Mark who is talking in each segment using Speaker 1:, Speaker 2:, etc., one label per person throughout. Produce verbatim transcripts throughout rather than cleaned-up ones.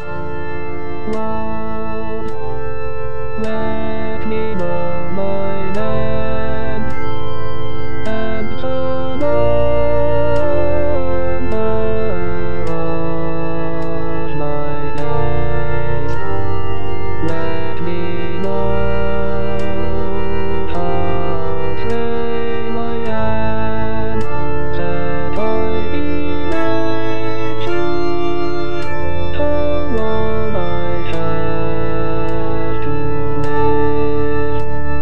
Speaker 1: Lord, let me know my name and the number of my days. Let me know how frail I am, that I be made sure how long I have to live.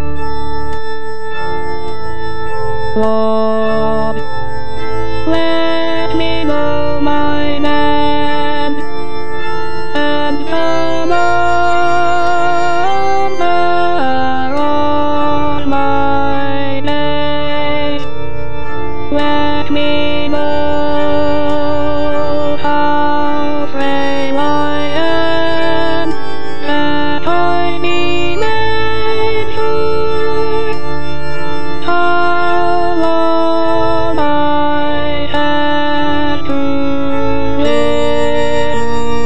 Speaker 1: Lord, let me know my name and the number of my days. Let me know how frail I am, that I be made sure how long I have to live.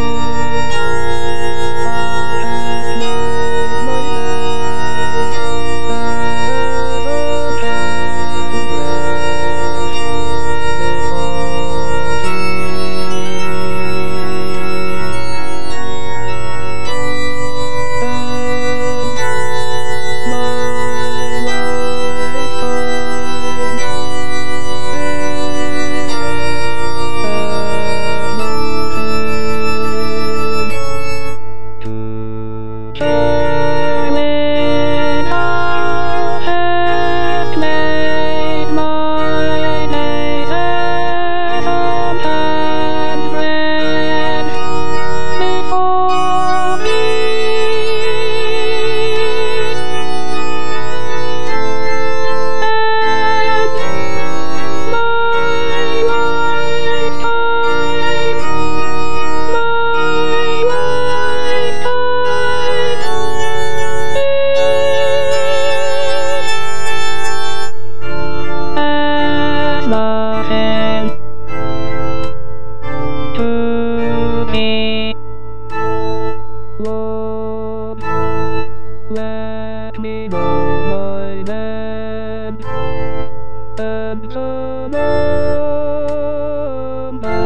Speaker 1: Nothing to me. Lord, let me know my name and the number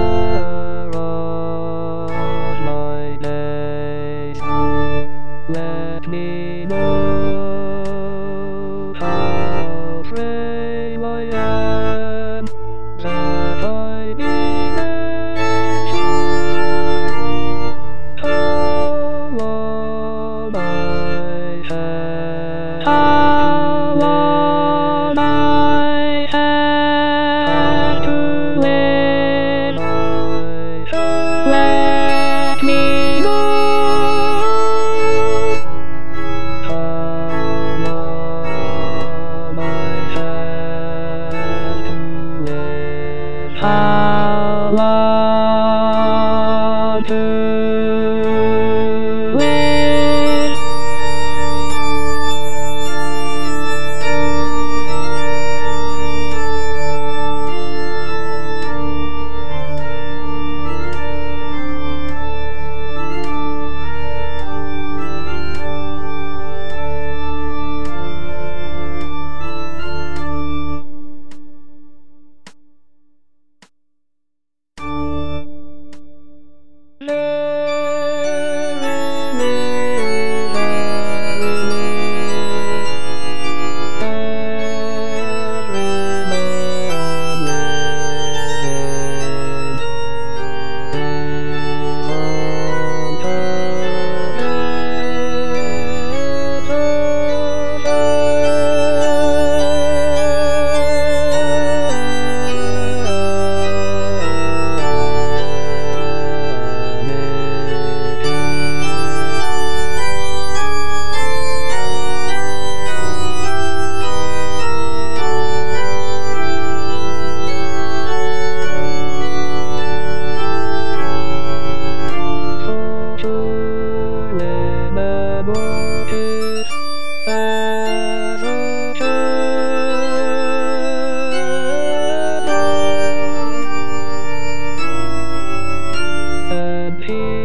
Speaker 1: of my days. Let me know how frail I am, that I be made sure how long I have how long I have to live. Let me know how long I have to live. How long to live. peace.